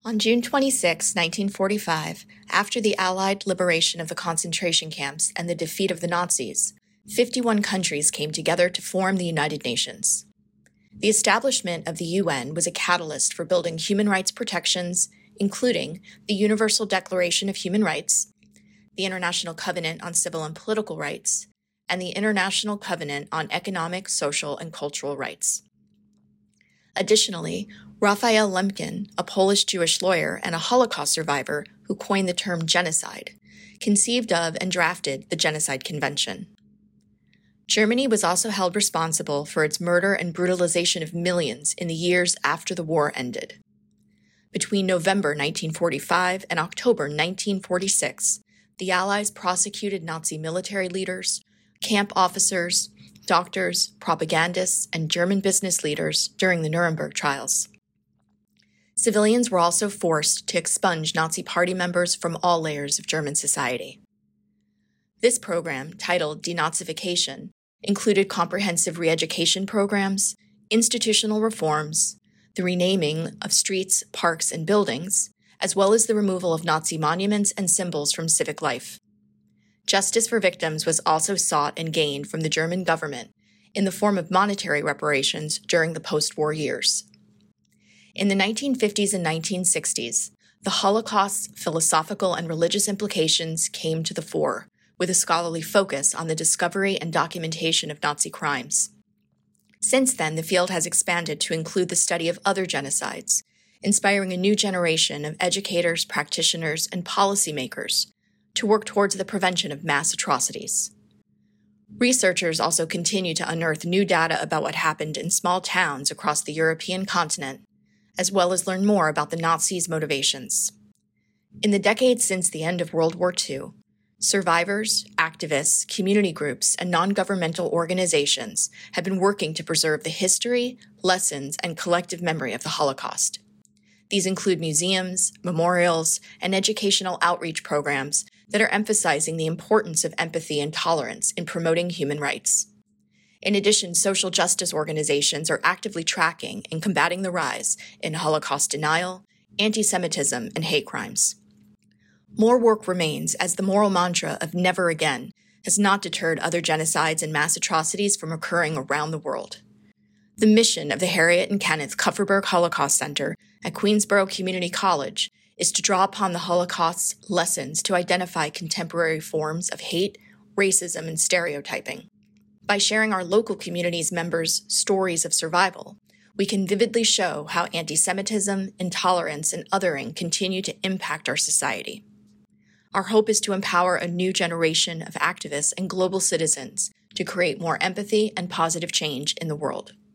On June 26, 1945, after the Allied liberation of the concentration camps and the defeat of the Nazis, 51 countries came together to form the United Nations. The establishment of the UN was a catalyst for building human rights protections, including the Universal Declaration of Human Rights, the International Covenant on Civil and Political Rights, and the International Covenant on Economic, Social, and Cultural Rights. Additionally, Raphael Lemkin, a Polish Jewish lawyer and a Holocaust survivor who coined the term genocide, conceived of and drafted the Genocide Convention. Germany was also held responsible for its murder and brutalization of millions in the years after the war ended. Between November 1945 and October 1946, the Allies prosecuted Nazi military leaders, camp officers, doctors, propagandists, and German business leaders during the Nuremberg trials. Civilians were also forced to expunge Nazi party members from all layers of German society. This program, titled Denazification, included comprehensive re-education programs, institutional reforms, the renaming of streets, parks, and buildings, as well as the removal of Nazi monuments and symbols from civic life. Justice for victims was also sought and gained from the German government in the form of monetary reparations during the post-war years. In the 1950s and 1960s, the Holocaust's philosophical and religious implications came to the fore, with a scholarly focus on the discovery and documentation of Nazi crimes. Since then, the field has expanded to include the study of other genocides, inspiring a new generation of educators, practitioners, and policymakers to work towards the prevention of mass atrocities. Researchers also continue to unearth new data about what happened in small towns across the European continent, as well as learn more about the Nazis' motivations. In the decades since the end of World War II, survivors, activists, community groups, and non-governmental organizations have been working to preserve the history, lessons, and collective memory of the Holocaust. These include museums, memorials, and educational outreach programs that are emphasizing the importance of empathy and tolerance in promoting human rights. In addition, social justice organizations are actively tracking and combating the rise in Holocaust denial, anti-Semitism, and hate crimes. More work remains as the moral mantra of never again has not deterred other genocides and mass atrocities from occurring around the world. The mission of the Harriet and Kenneth Kupferberg Holocaust Center at Queensborough Community College is to draw upon the Holocaust's lessons to identify contemporary forms of hate, racism, and stereotyping. By sharing our local community's members' stories of survival, we can vividly show how anti-Semitism, intolerance, and othering continue to impact our society. Our hope is to empower a new generation of activists and global citizens to create more empathy and positive change in the world.